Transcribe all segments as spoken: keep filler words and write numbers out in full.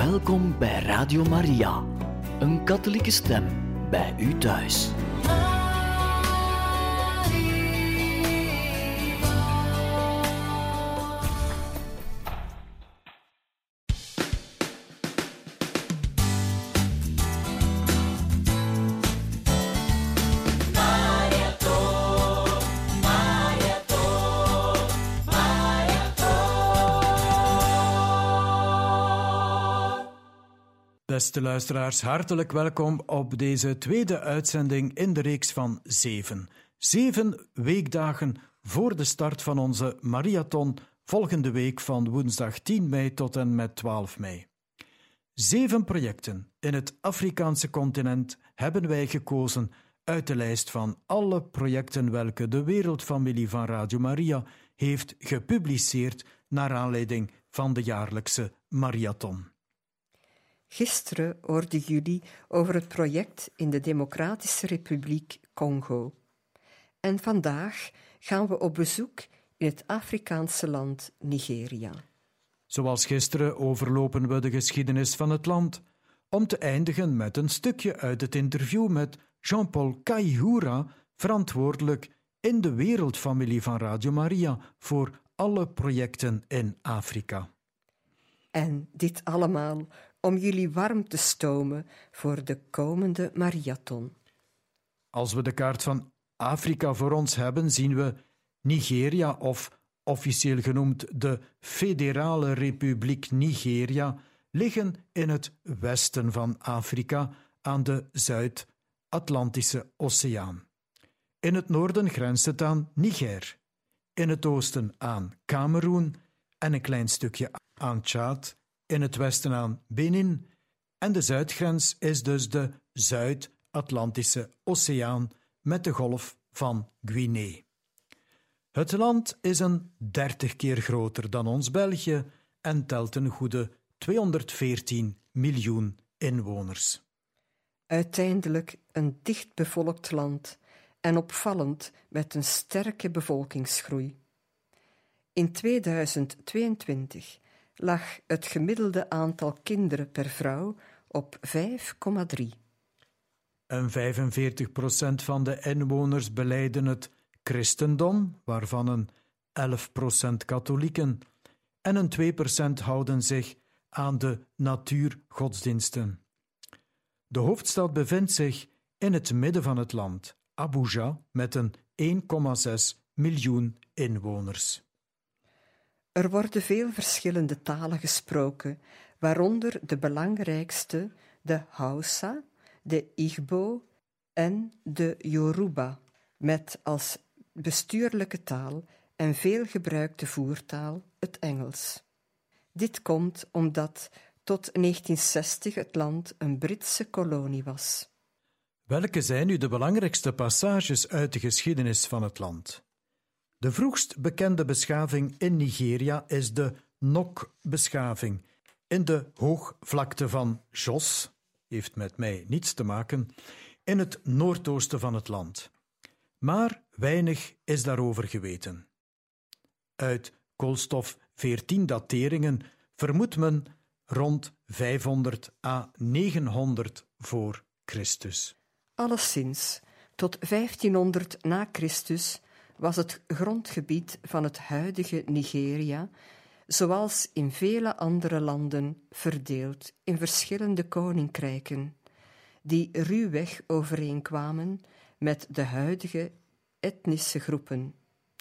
Welkom bij Radio Maria, een katholieke stem bij u thuis. Beste luisteraars, hartelijk welkom op deze tweede uitzending in de reeks van zeven. Zeven weekdagen voor de start van onze marathon volgende week van woensdag tien mei tot en met twaalf mei. Zeven projecten in het Afrikaanse continent hebben wij gekozen uit de lijst van alle projecten welke de wereldfamilie van Radio Maria heeft gepubliceerd naar aanleiding van de jaarlijkse marathon. Gisteren hoorden jullie over het project in de Democratische Republiek Congo. En vandaag gaan we op bezoek in het Afrikaanse land Nigeria. Zoals gisteren overlopen we de geschiedenis van het land, om te eindigen met een stukje uit het interview met Jean-Paul Kaihura, verantwoordelijk in de wereldfamilie van Radio Maria voor alle projecten in Afrika. En dit allemaal om jullie warm te stomen voor de komende marathon. Als we de kaart van Afrika voor ons hebben, zien we Nigeria, of officieel genoemd de Federale Republiek Nigeria, liggen in het westen van Afrika aan de Zuid-Atlantische Oceaan. In het noorden grenst het aan Niger, in het oosten aan Kameroen en een klein stukje aan Tjaad, in het westen aan Benin, en de zuidgrens is dus de Zuid-Atlantische Oceaan met de golf van Guinea. Het land is een dertig keer groter dan ons België en telt een goede tweehonderdveertien miljoen inwoners. Uiteindelijk een dichtbevolkt land en opvallend met een sterke bevolkingsgroei. In tweeduizend tweeëntwintig lag het gemiddelde aantal kinderen per vrouw op vijf komma drie. En vijfenveertig procent van de inwoners belijden het christendom, waarvan een elf procent katholieken, en een twee procent houden zich aan de natuurgodsdiensten. De hoofdstad bevindt zich in het midden van het land, Abuja, met een één komma zes miljoen inwoners. Er worden veel verschillende talen gesproken, waaronder de belangrijkste, de Hausa, de Igbo en de Yoruba, met als bestuurlijke taal en veel gebruikte voertaal het Engels. Dit komt omdat tot negentien zestig het land een Britse kolonie was. Welke zijn nu de belangrijkste passages uit de geschiedenis van het land? De vroegst bekende beschaving in Nigeria is de Nok-beschaving. In de hoogvlakte van Jos, heeft met mij niets te maken, in het noordoosten van het land. Maar weinig is daarover geweten. Uit koolstof veertien dateringen vermoedt men rond vijfhonderd à negenhonderd voor Christus. Alleszins, tot vijftienhonderd na Christus was het grondgebied van het huidige Nigeria, zoals in vele andere landen, verdeeld in verschillende koninkrijken, die ruwweg overeenkwamen met de huidige etnische groepen.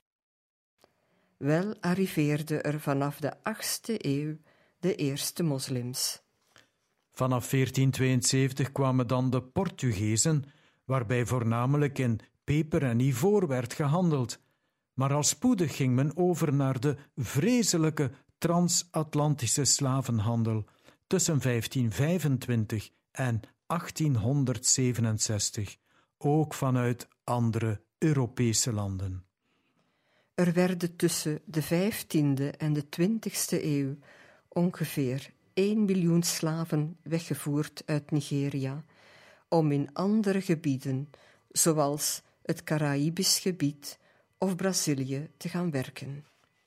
Wel arriveerden er vanaf de achtste eeuw de eerste moslims. Vanaf veertien tweeënzeventig kwamen dan de Portugezen, waarbij voornamelijk in peper en ivoor werd gehandeld. Maar al spoedig ging men over naar de vreselijke transatlantische slavenhandel tussen vijftien vijfentwintig en achttienhonderdzevenenzestig, ook vanuit andere Europese landen. Er werden tussen de vijftiende en de twintigste eeuw ongeveer één miljoen slaven weggevoerd uit Nigeria, om in andere gebieden, zoals het Caraïbisch gebied of Brazilië, te gaan werken.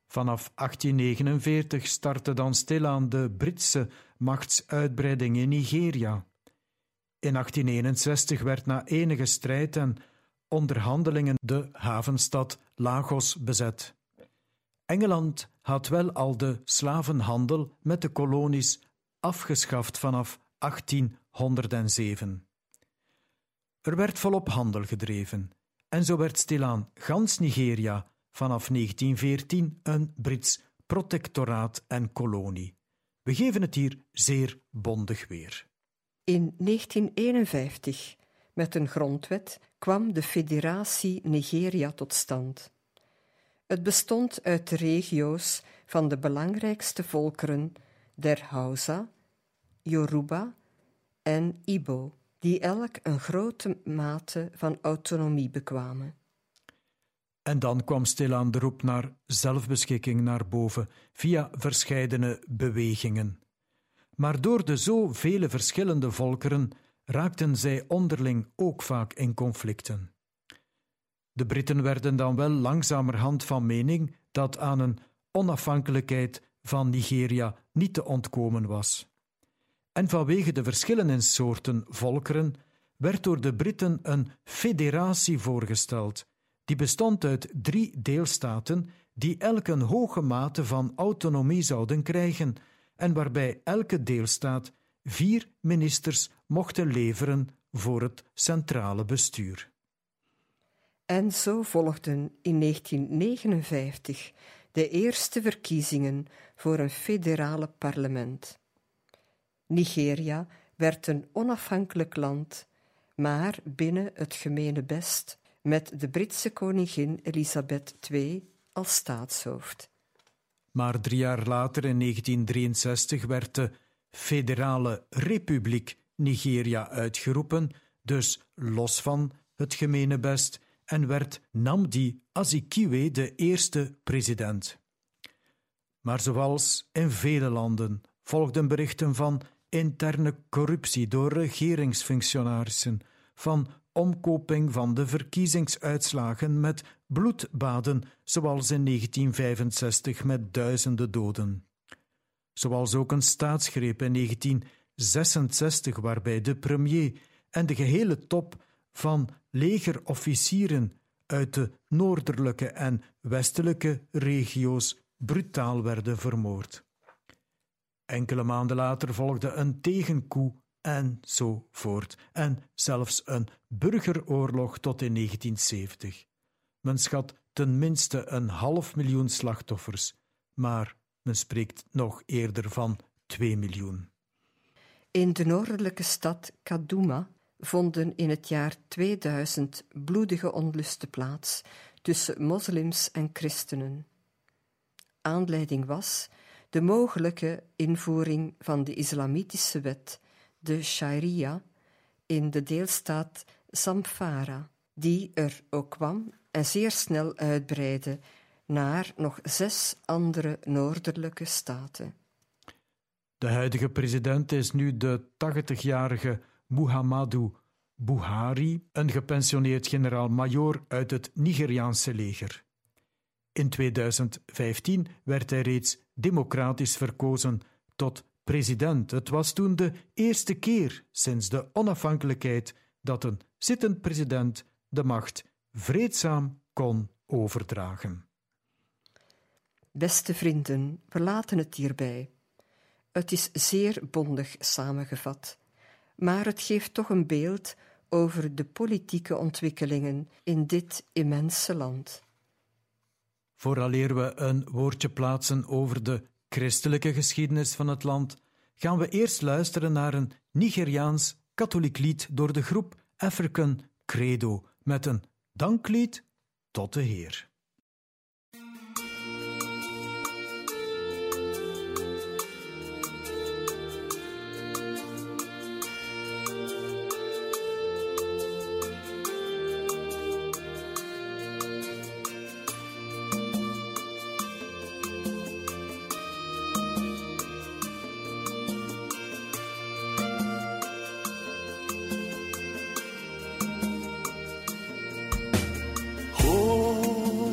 Vanaf achttien negenenveertig startte dan stilaan de Britse machtsuitbreiding in Nigeria. In achttien eenenzestig werd na enige strijd en onderhandelingen de havenstad Lagos bezet. Engeland had wel al de slavenhandel met de kolonies afgeschaft vanaf achttienhonderdzeven. Er werd volop handel gedreven en zo werd stilaan gans Nigeria vanaf negentien veertien een Brits protectoraat en kolonie. We geven het hier zeer bondig weer. In negentien eenenvijftig, met een grondwet, kwam de Federatie Nigeria tot stand. Het bestond uit de regio's van de belangrijkste volkeren der Hausa, Yoruba en Igbo, die elk een grote mate van autonomie bekwamen. En dan kwam stilaan de roep naar zelfbeschikking naar boven via verscheidene bewegingen. Maar door de zovele verschillende volkeren raakten zij onderling ook vaak in conflicten. De Britten werden dan wel langzamerhand van mening dat aan een onafhankelijkheid van Nigeria niet te ontkomen was. En vanwege de verschillen in soorten volkeren werd door de Britten een federatie voorgesteld, die bestond uit drie deelstaten die elk een hoge mate van autonomie zouden krijgen en waarbij elke deelstaat vier ministers mochten leveren voor het centrale bestuur. En zo volgden in negentien negenenvijftig de eerste verkiezingen voor een federale parlement. Nigeria werd een onafhankelijk land, maar binnen het gemeenebest met de Britse koningin Elisabeth de Tweede als staatshoofd. Maar drie jaar later, in negentien drieënzestig, werd de Federale Republiek Nigeria uitgeroepen, dus los van het gemeenebest, en werd Nnamdi Azikiwe de eerste president. Maar zoals in vele landen volgden berichten van interne corruptie door regeringsfunctionarissen, van omkoping van de verkiezingsuitslagen met bloedbaden, zoals in negentien vijfenzestig met duizenden doden. Zoals ook een staatsgreep in negentien zesenzestig, waarbij de premier en de gehele top van legerofficieren uit de noordelijke en westelijke regio's brutaal werden vermoord. Enkele maanden later volgde een tegencoup enzovoort, en zelfs een burgeroorlog tot in negentien zeventig. Men schat ten minste een half miljoen slachtoffers, maar men spreekt nog eerder van twee miljoen. In de noordelijke stad Kaduna vonden in het jaar tweeduizend bloedige onlusten plaats tussen moslims en christenen. Aanleiding was de mogelijke invoering van de islamitische wet, de Sharia, in de deelstaat Zamfara, die er ook kwam en zeer snel uitbreidde naar nog zes andere noordelijke staten. De huidige president is nu de tachtigjarige Muhammadu Buhari, een gepensioneerd generaal-majoor uit het Nigeriaanse leger. In tweeduizend vijftien werd hij reeds democratisch verkozen tot president. Het was toen de eerste keer sinds de onafhankelijkheid dat een zittend president de macht vreedzaam kon overdragen. Beste vrienden, we laten het hierbij. Het is zeer bondig samengevat, maar het geeft toch een beeld over de politieke ontwikkelingen in dit immense land. Vooraleer we een woordje plaatsen over de christelijke geschiedenis van het land, gaan we eerst luisteren naar een Nigeriaans katholiek lied door de groep African Credo met een danklied tot de Heer. Oh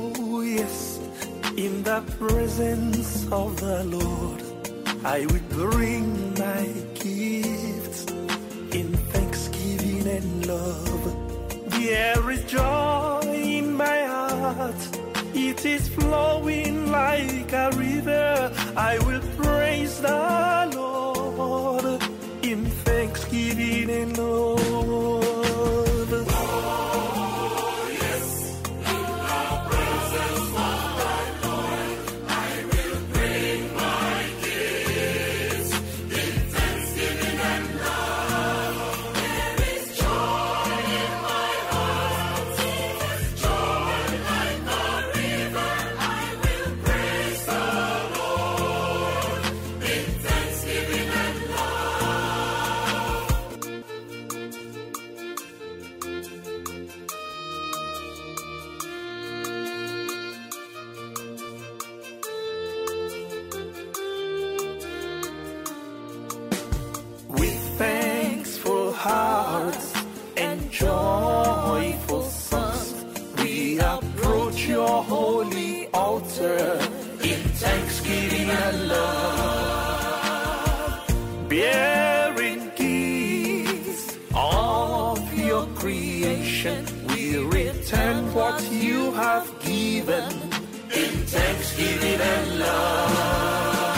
presence of the Lord, I will bring my gifts in thanksgiving and love. There is joy in my heart, it is flowing like a river. I will praise the Lord in thanksgiving and love. Hearts and joyful songs, we approach your holy altar in thanksgiving and love, bearing gifts of your creation. We return what you have given in thanksgiving and love.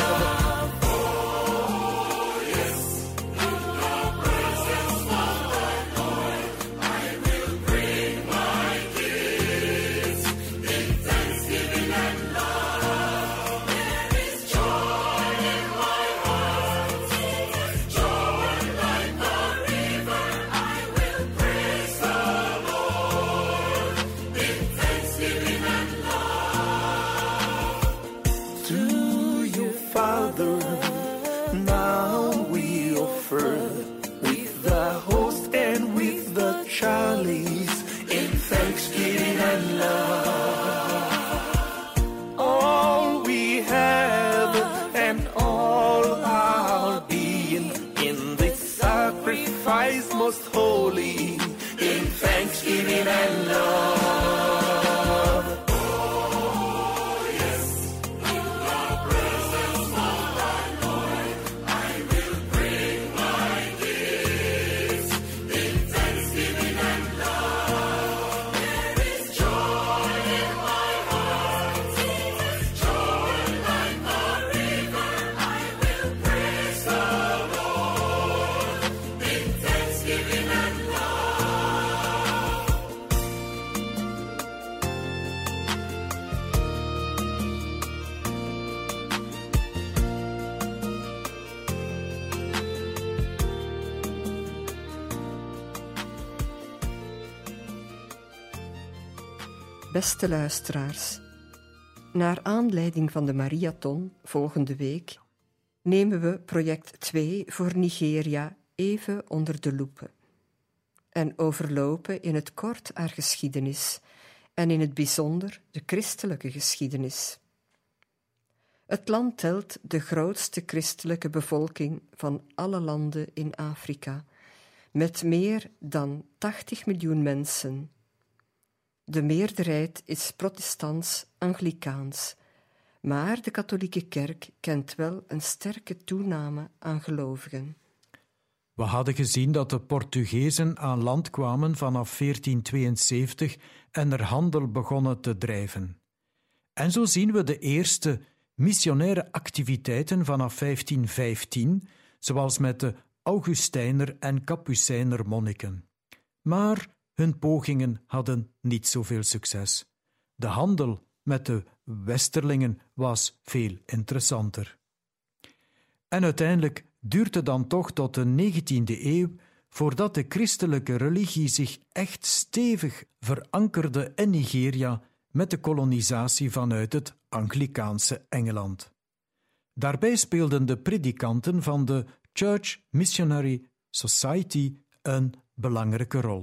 Most holy in thanksgiving and love. Oh, yes, in the presence of thy Lord, I will bring my gifts in thanksgiving and love. There is joy in my heart, joy like a river. I will praise the Lord in thanksgiving and love. Beste luisteraars, naar aanleiding van de Mariathon volgende week nemen we project twee voor Nigeria even onder de loepe en overlopen in het kort haar geschiedenis en in het bijzonder de christelijke geschiedenis. Het land telt de grootste christelijke bevolking van alle landen in Afrika, met meer dan tachtig miljoen mensen. De meerderheid is protestants-anglikaans, maar de katholieke kerk kent wel een sterke toename aan gelovigen. We hadden gezien dat de Portugezen aan land kwamen vanaf veertien tweeënzeventig en er handel begonnen te drijven. En zo zien we de eerste missionaire activiteiten vanaf vijftien vijftien, zoals met de Augustijner en Kapucijner monniken. Maar hun pogingen hadden niet zoveel succes. De handel met de westerlingen was veel interessanter. En uiteindelijk duurt het dan toch tot de negentiende eeuw voordat de christelijke religie zich echt stevig verankerde in Nigeria met de kolonisatie vanuit het Anglikaanse Engeland. Daarbij speelden de predikanten van de Church Missionary Society een belangrijke rol.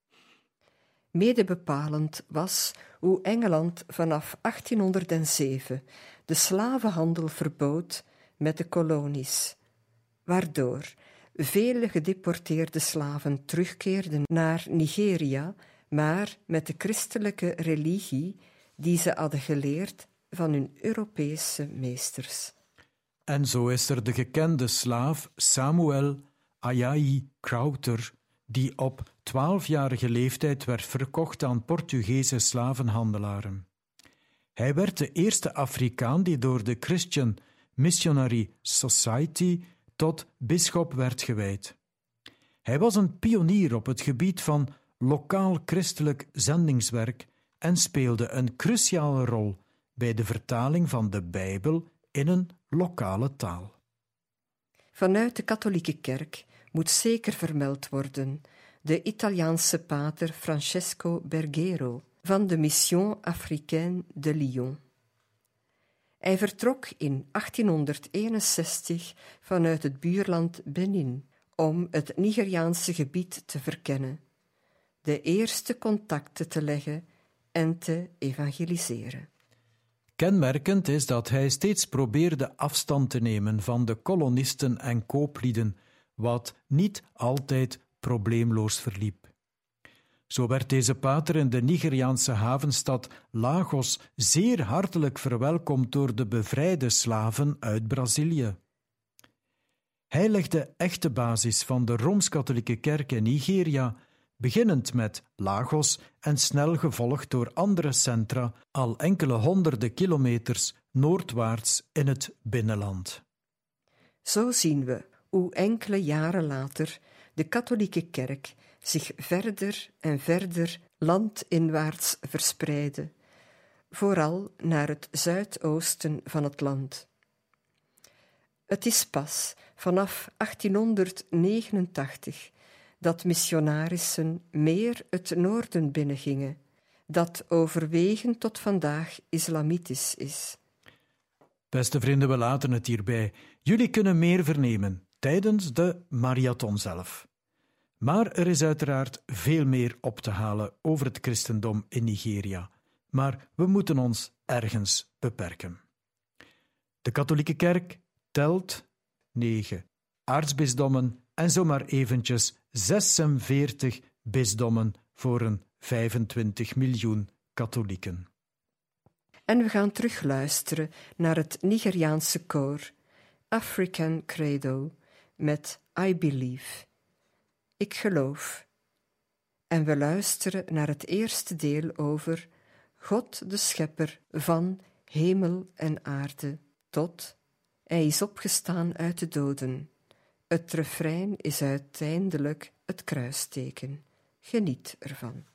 Mede bepalend was hoe Engeland vanaf achttienhonderdzeven de slavenhandel verbood met de kolonies, waardoor vele gedeporteerde slaven terugkeerden naar Nigeria, maar met de christelijke religie die ze hadden geleerd van hun Europese meesters. En zo is er de gekende slaaf Samuel Ayayi Crowther, die op twaalfjarige leeftijd werd verkocht aan Portugese slavenhandelaren. Hij werd de eerste Afrikaan die door de Christian Missionary Society tot bisschop werd gewijd. Hij was een pionier op het gebied van lokaal christelijk zendingswerk en speelde een cruciale rol bij de vertaling van de Bijbel in een lokale taal. Vanuit de katholieke kerk moet zeker vermeld worden de Italiaanse pater Francesco Berghero van de Mission Africaine de Lyon. Hij vertrok in achttienhonderdeenenzestig vanuit het buurland Benin om het Nigeriaanse gebied te verkennen, de eerste contacten te leggen en te evangeliseren. Kenmerkend is dat hij steeds probeerde afstand te nemen van de kolonisten en kooplieden, wat niet altijd probleemloos verliep. Zo werd deze pater in de Nigeriaanse havenstad Lagos zeer hartelijk verwelkomd door de bevrijde slaven uit Brazilië. Hij legde de echte basis van de Rooms-Katholieke Kerk in Nigeria, beginnend met Lagos en snel gevolgd door andere centra al enkele honderden kilometers noordwaarts in het binnenland. Zo zien we hoe enkele jaren later de katholieke kerk zich verder en verder landinwaarts verspreidde, vooral naar het zuidoosten van het land. Het is pas vanaf achttienhonderdnegenentachtig dat missionarissen meer het noorden binnengingen, dat overwegend tot vandaag islamitisch is. Beste vrienden, we laten het hierbij. Jullie kunnen meer vernemen tijdens de marathon zelf. Maar er is uiteraard veel meer op te halen over het christendom in Nigeria. Maar we moeten ons ergens beperken. De katholieke kerk telt negen aartsbisdommen en zomaar eventjes zesenveertig bisdommen voor een vijfentwintig miljoen katholieken. En we gaan terugluisteren naar het Nigeriaanse koor African Credo met I Believe. Ik geloof. En we luisteren naar het eerste deel over God de schepper van hemel en aarde, tot Hij is opgestaan uit de doden. Het refrein is uiteindelijk het kruisteken. Geniet ervan.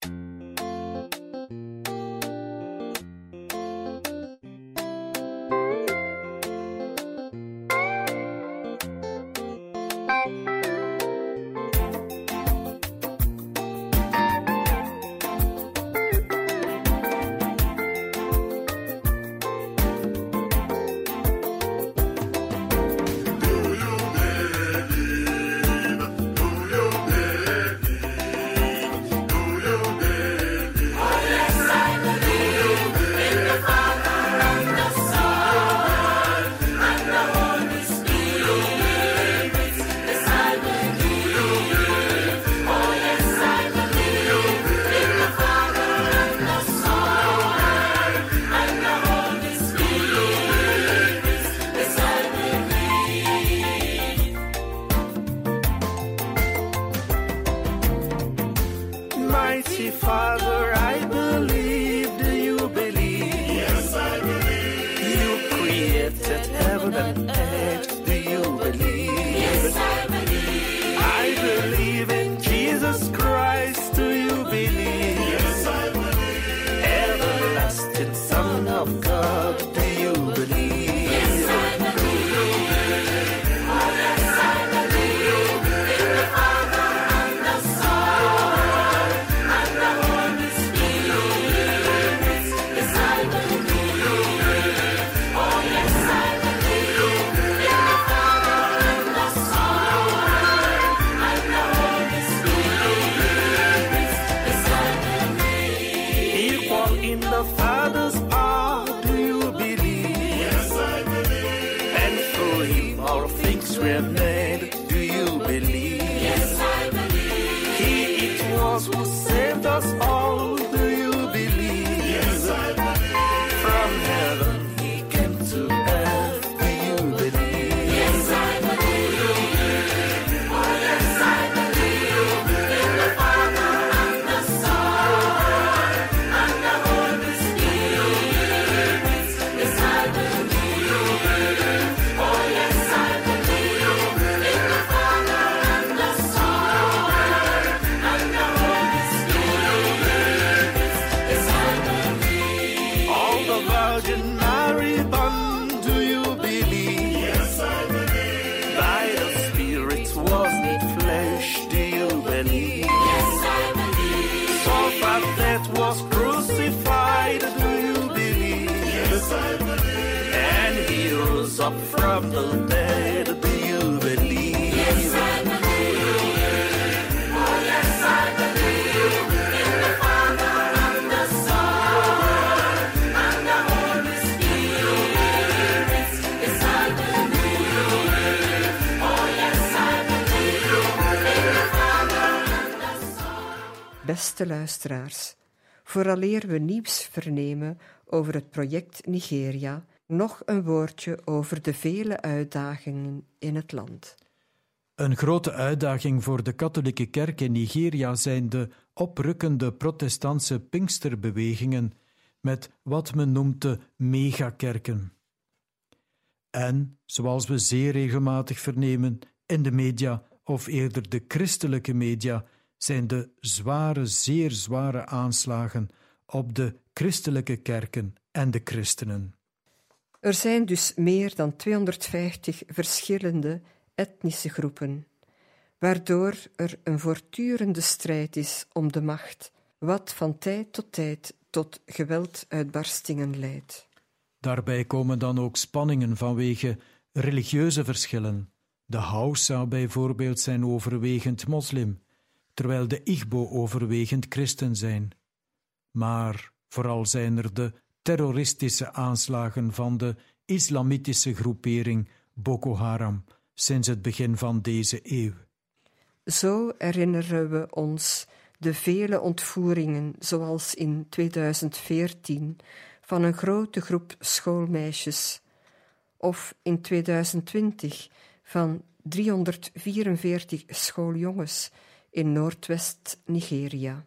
Mighty Father, I believe. Do you believe? Yes, I believe. You created heaven and earth. Do you believe? Yes, I believe. I believe in Jesus Christ. Do you believe? Yes, I believe. Everlasting Son of God. Do you believe? Yes, I believe. Oh, yes, I believe in the Father and the Son and the Holy Spirit. Yes, I believe. Oh, yes, I believe in the Father and the Son and the Holy Spirit. Yes, I believe. Equal in the Father's power. Do you believe? Yes, I believe. And through Him all things were made. Do you believe? Yes, I believe. He it was who saved us all. Do you believe? Yes, I believe. From heaven from the dead. Do you believe? Yes, I believe. Oh, yes, I believe in the Father and the Son and the Holy Spirit. Yes, I believe. Oh, yes, I believe in the Father and the Son. Beste luisteraars, vooraleer we nieuws vernemen over het project Nigeria, nog een woordje over de vele uitdagingen in het land. Een grote uitdaging voor de katholieke kerk in Nigeria zijn de oprukkende protestantse Pinksterbewegingen met wat men noemt de megakerken. En, zoals we zeer regelmatig vernemen in de media, of eerder de christelijke media, zijn de zware, zeer zware aanslagen op de christelijke kerken en de christenen. Er zijn dus meer dan tweehonderdvijftig verschillende etnische groepen, waardoor er een voortdurende strijd is om de macht, wat van tijd tot tijd tot gewelduitbarstingen leidt. Daarbij komen dan ook spanningen vanwege religieuze verschillen. De Hausa bijvoorbeeld zijn overwegend moslim, terwijl de Igbo overwegend christen zijn. Maar vooral zijn er de terroristische aanslagen van de islamitische groepering Boko Haram sinds het begin van deze eeuw. Zo herinneren we ons de vele ontvoeringen, zoals in tweeduizend veertien, van een grote groep schoolmeisjes, of in tweeduizend twintig van driehonderdvierenveertig schooljongens in Noordwest-Nigeria.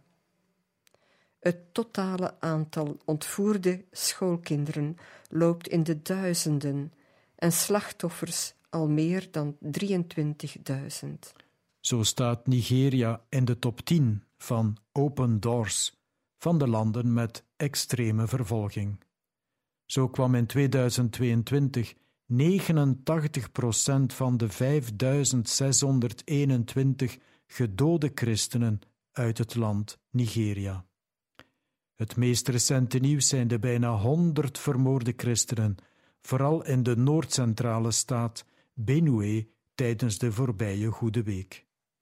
Het totale aantal ontvoerde schoolkinderen loopt in de duizenden en slachtoffers al meer dan drieëntwintigduizend. Zo staat Nigeria in de top tien van Open Doors van de landen met extreme vervolging. Zo kwam in tweeduizend tweeëntwintig negenentachtig procent van de vijfduizend zeshonderdeenentwintig gedode christenen uit het land Nigeria. Het meest recente nieuws zijn de bijna honderd vermoorde christenen, vooral in de noordcentrale staat Benue tijdens de voorbije Goede Week.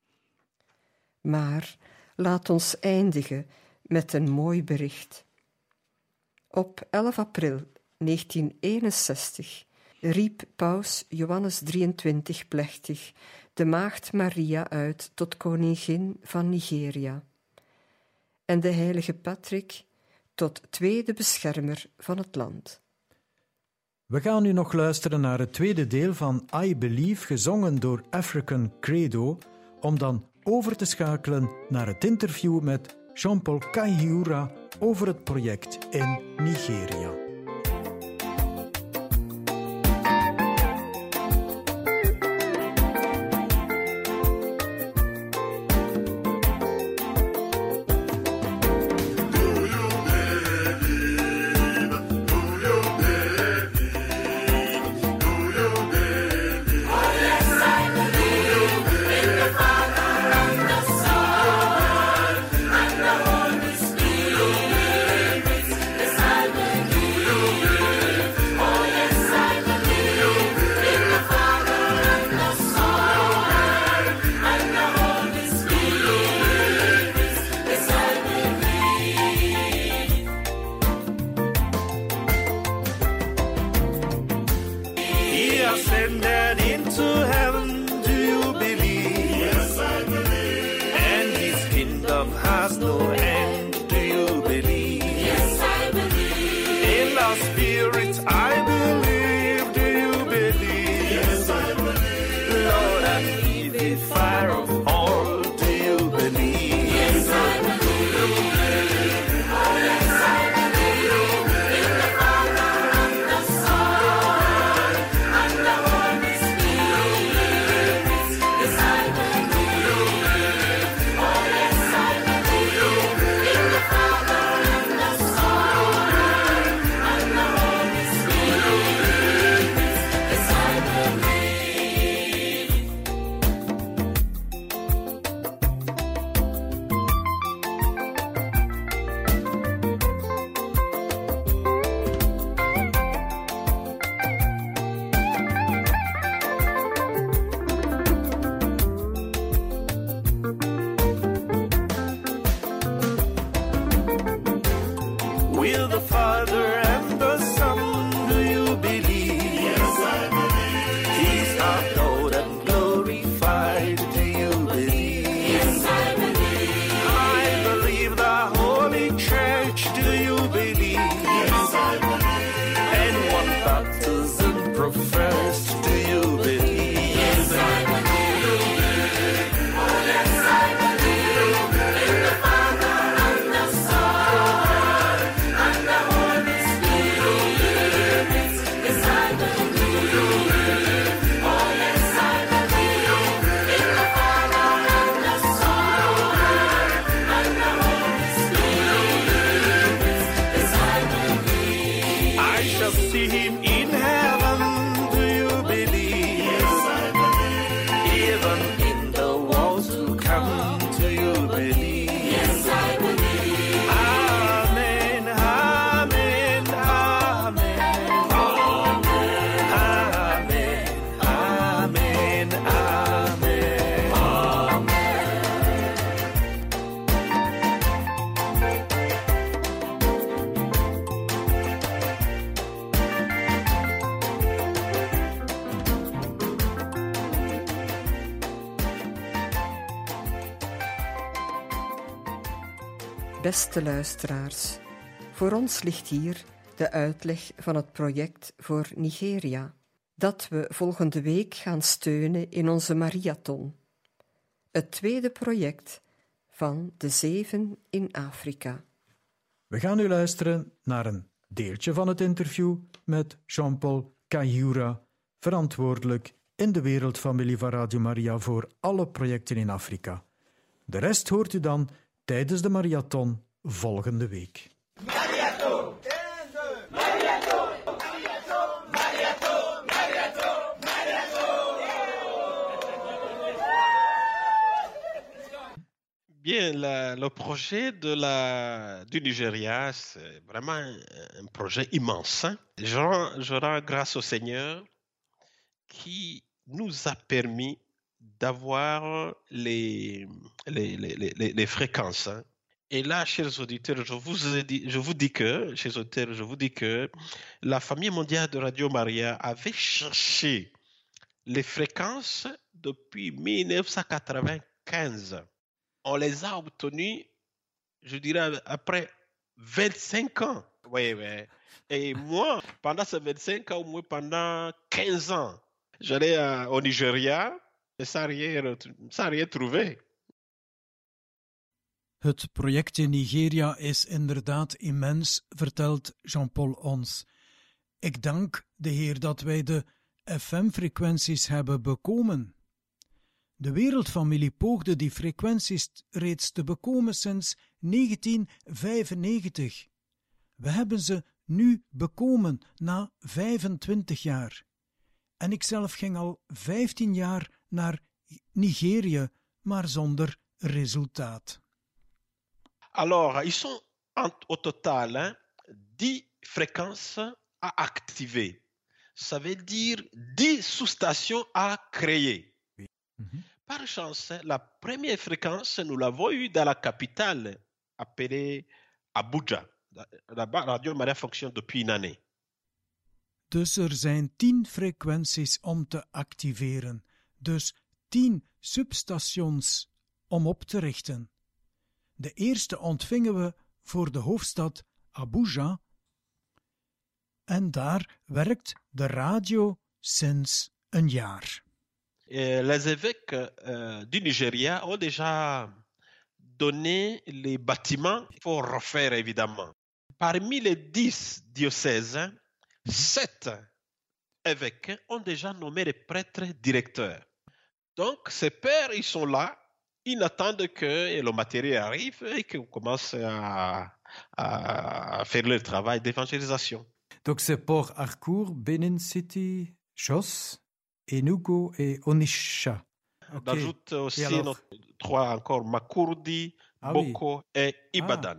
Maar laat ons eindigen met een mooi bericht. Op elf april negentienhonderdeenenzestig riep paus Johannes drieëntwintig plechtig de maagd Maria uit tot koningin van Nigeria en de heilige Patrick tot tweede beschermer van het land. We gaan nu nog luisteren naar het tweede deel van I Believe, gezongen door African Credo, om dan over te schakelen naar het interview met Jean-Paul Kaihura over het project in Nigeria. Ascended into heaven, do you believe? Yes, I believe. And his kingdom has no end, do you believe? Yes, I believe. In the spirit, I believe, do you believe? Yes, I believe. Lord, and he the fire of all, do you believe? Yes, I believe. Oh, yes, I believe. In the Father and the Son and the Holy Spirit. Yes, I believe. Oh, yes, I believe. In the Father and the Son and the Holy Spirit. Yes, I believe. first. Do you believe? Yes, I believe. Oh, yes, I believe in the Father and the Son and the Holy Spirit. Yes, I believe. Oh, yes, I believe in the Father and the Son and the Holy Spirit. Yes, I believe. I shall see him in heaven. Do you believe? Yes, I believe. Even in the world to come. Do you believe? Yes, I believe. Amen, amen, amen. Amen, amen, amen. Beste luisteraars, voor ons ligt hier de uitleg van het project voor Nigeria, dat we volgende week gaan steunen in onze marathon. Het tweede project van de zeven in Afrika. We gaan nu luisteren naar een deeltje van het interview met Jean-Paul Kayura, verantwoordelijk in de wereldfamilie van Radio Maria voor alle projecten in Afrika. De rest hoort u dan tijdens de marathon volgende week. Bien, la- le projet de la, du Nigeria, c'est vraiment un, un projet immense, hein. Je rends, je rends grâce au Seigneur qui nous a permis d'avoir les, les, les, les, les fréquences, hein. Et là, chers auditeurs, je vous, ai dit, je vous dis que, chers auditeurs, je vous dis que la famille mondiale de Radio Maria avait cherché les fréquences depuis mille neuf cent quatre-vingt-quinze. On les a obtenus, je dirais, après vingt-cinq ans. Oui, oui. Et moi, pendant ces vingt-cinq ans, au moins pendant quinze ans, j'allais à- au Nigeria et sans rien, sans rien trouver. Het project in Nigeria is inderdaad immens, vertelt Jean-Paul ons. Ik dank de Heer dat wij de F M-frequenties hebben bekomen. De wereldfamilie poogde die frequenties reeds te bekomen sinds negentien vijfennegentig. We hebben ze nu bekomen na vijfentwintig jaar. En ikzelf ging al vijftien jaar naar Nigeria, maar zonder resultaat. Alors, ils sont en- au total hein, dix fréquences à activer. Ça veut dire dix sous-stations à créer. Par chance, la première fréquence, nous l'avons eue dans la capitale, appelée Abuja. Là-bas, Radio Maria fonctionne depuis une année. Dus er zijn tien frequenties om te activeren. Dus tien substations om op te richten. De eerste ontvingen we voor de hoofdstad Abuja. En daar werkt de radio sinds een jaar. Et les évêques euh, du Nigeria ont déjà donné les bâtiments pour refaire, évidemment. Parmi les dix diocèses, hein, sept évêques ont déjà nommé les prêtres directeurs. Donc, ces pères, ils sont là, ils attendent que le matériel arrive et qu'on commence à, à faire le travail d'évangélisation. Donc c'est Port Harcourt, Benin City, Jos, Enugu et Onitsha. On ajoute aussi Et alors? notre, trois encore, Makurdi, Ah oui. Boko et Ibadan.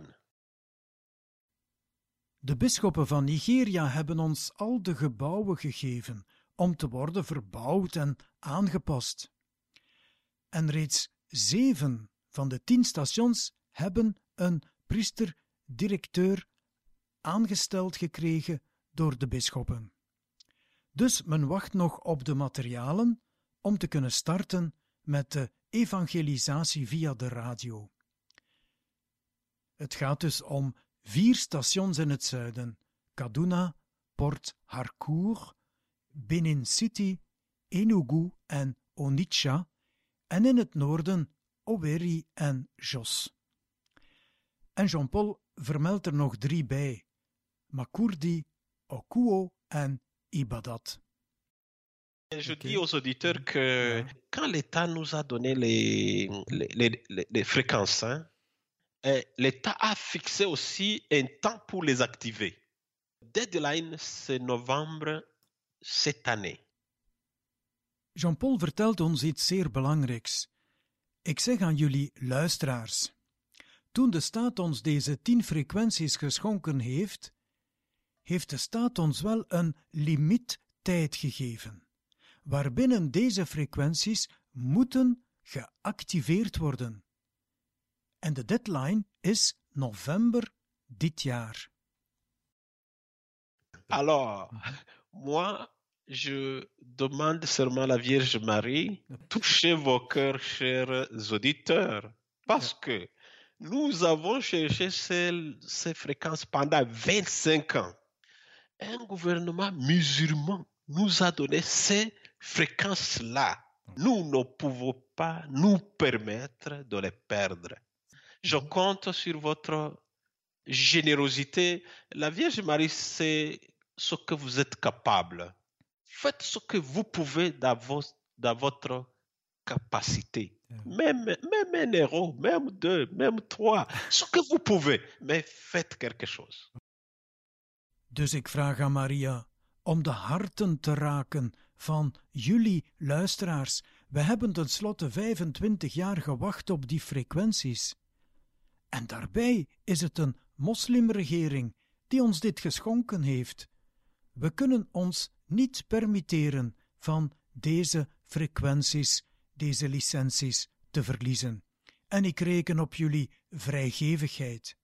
De bisschoppen van Nigeria hebben ons al de gebouwen gegeven om te worden verbouwd en aangepast. En reeds zeven van de tien stations hebben een priester-directeur aangesteld gekregen door de bisschoppen. Dus men wacht nog op de materialen om te kunnen starten met de evangelisatie via de radio. Het gaat dus om vier stations in het zuiden: Kaduna, Port Harcourt, Benin City, Enugu en Onitsha en in het noorden Owerri en Jos. En Jean-Paul vermeldt er nog drie bij: Makurdi, Okuo en Ibadat. Je Ok. dis aux auditeurs que Ja. quand l'État nous a donné les, les, les- les- les fréquences, hein, eh, l'État a fixé aussi un temps pour les activer. Deadline, c'est novembre cette année. Jean-Paul vertelt ons iets zeer belangrijks. Ik zeg aan jullie luisteraars, toen de staat ons deze tien frequenties geschonken heeft, heeft de staat ons wel een limiettijd gegeven, waarbinnen deze frequenties moeten geactiveerd worden. En de deadline is november dit jaar. Alors, moi, je demande seulement à la Vierge Marie, touchez vos cœurs, chers auditeurs, parce que nous avons cherché ces, ces fréquences pendant vingt-cinq ans. Un gouvernement musulman nous a donné ces fréquences-là. Nous ne pouvons pas nous permettre de les perdre. Je compte sur votre générosité. La Vierge Marie sait ce que vous êtes capable. Faites ce que vous pouvez dans, vos- dans votre capacité. Même, même un euro, même deux, même trois, ce que vous pouvez. Mais faites quelque chose. Dus ik vraag aan Maria om de harten te raken van jullie luisteraars. We hebben tenslotte vijfentwintig jaar gewacht op die frequenties. En daarbij is het een moslimregering die ons dit geschonken heeft. We kunnen ons niet permitteren van deze frequenties, deze licenties te verliezen. En ik reken op jullie vrijgevigheid.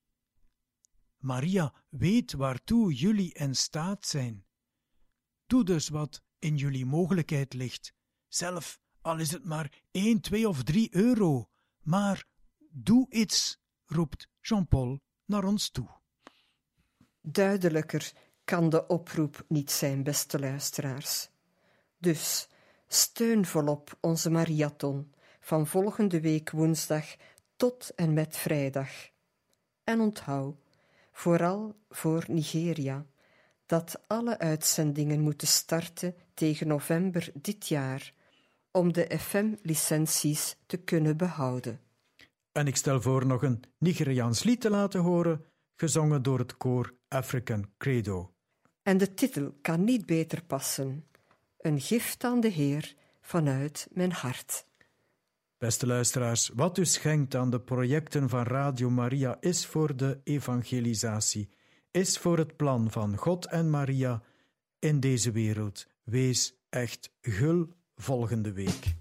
Maria weet waartoe jullie in staat zijn. Doe dus wat in jullie mogelijkheid ligt, zelf al is het maar één, twee of drie euro. Maar doe iets, roept Jean-Paul naar ons toe. Duidelijker kan de oproep niet zijn, beste luisteraars. Dus steun volop onze marathon van volgende week woensdag tot en met vrijdag. En onthoud, vooral voor Nigeria, dat alle uitzendingen moeten starten tegen november dit jaar, om de F M-licenties te kunnen behouden. En ik stel voor nog een Nigeriaans lied te laten horen, gezongen door het koor African Credo. En de titel kan niet beter passen. Een gift aan de Heer vanuit mijn hart. Beste luisteraars, wat u schenkt aan de projecten van Radio Maria is voor de evangelisatie, is voor het plan van God en Maria in deze wereld. Wees echt gul volgende week.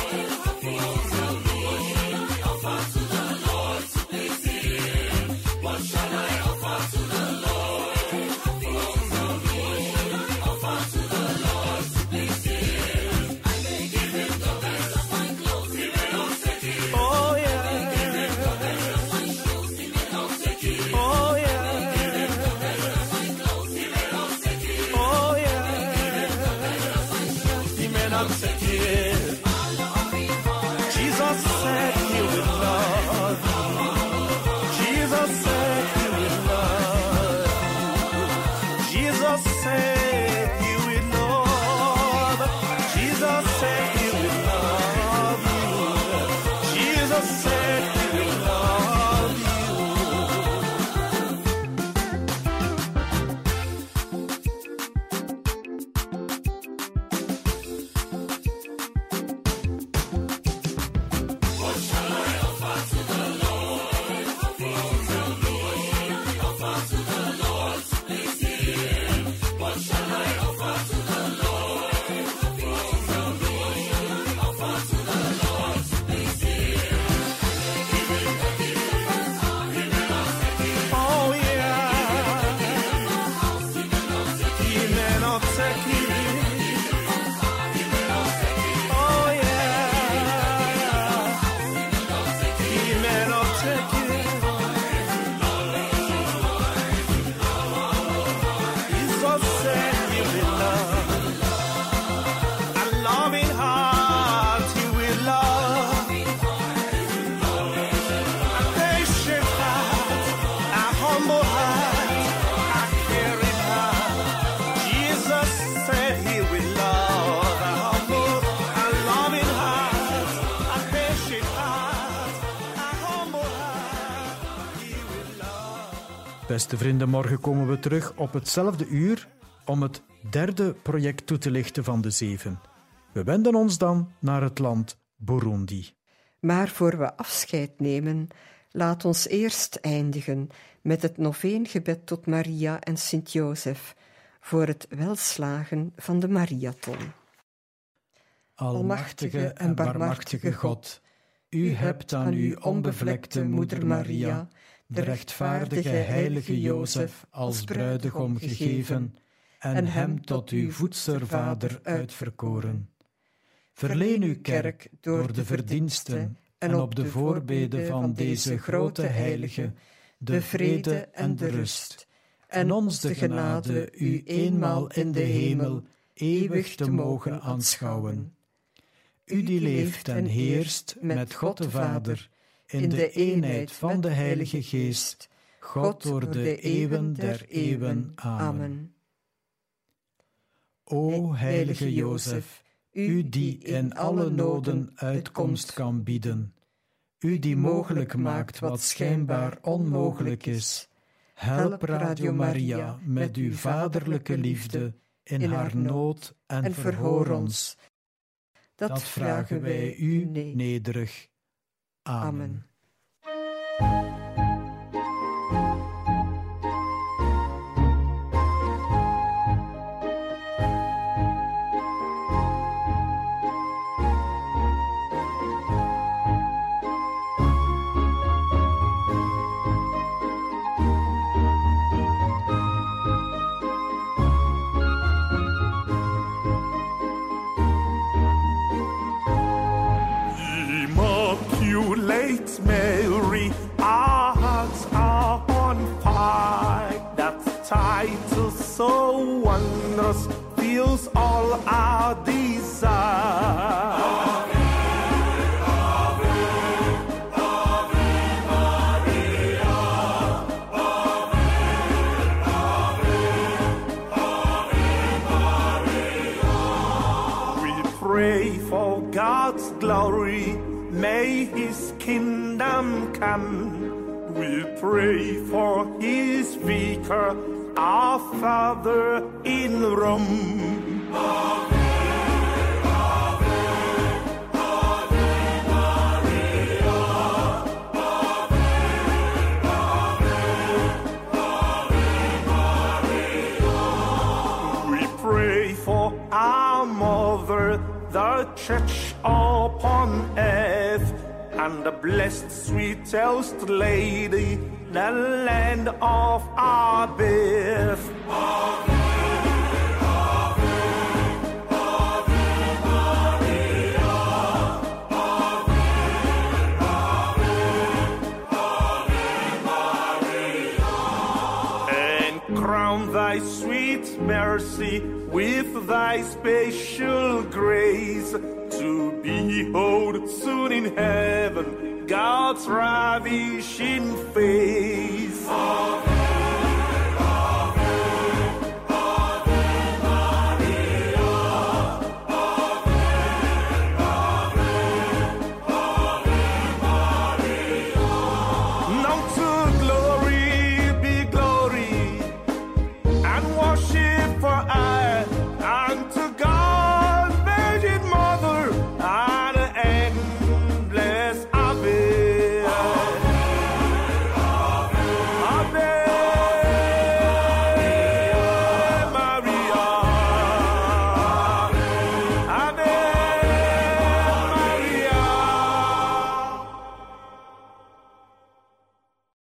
What Beste vrienden, morgen komen we terug op hetzelfde uur om het derde project toe te lichten van de zeven. We wenden ons dan naar het land Burundi. Maar voor we afscheid nemen, laat ons eerst eindigen met het noveengebed tot Maria en Sint-Jozef voor het welslagen van de Mariathon. Almachtige en barmhartige God, u hebt aan uw onbevlekte moeder Maria de rechtvaardige heilige Jozef als bruidegom gegeven en hem tot uw voedstervader uitverkoren. Verleen uw kerk door de verdiensten en op de voorbeden van deze grote heilige de vrede en de rust, en ons de genade u eenmaal in de hemel eeuwig te mogen aanschouwen. U die leeft en heerst met God de Vader, in de eenheid van de Heilige Geest, God door de eeuwen der eeuwen. Amen. O heilige Jozef, u die in alle noden uitkomst kan bieden, u die mogelijk maakt wat schijnbaar onmogelijk is, help Radio Maria met uw vaderlijke liefde in haar nood en verhoor ons. Dat vragen wij u nederig. Amen. Immaculate Mary, our hearts are on fire. That title so wondrous fills all our desire. Pray for God's glory, may His kingdom come. We pray for His Vicar, our Father in Rome. Ave, Ave, Ave Maria. Ave, Ave, Ave Maria. We pray for our Mother, the Church upon earth, and the blessed sweetest Lady, the land of our birth. Ave, Ave, Ave Maria. Ave, Ave, Ave Maria. And crown thy sweet mercy with thy special grace, to behold soon in heaven God's ravishing face. Amen.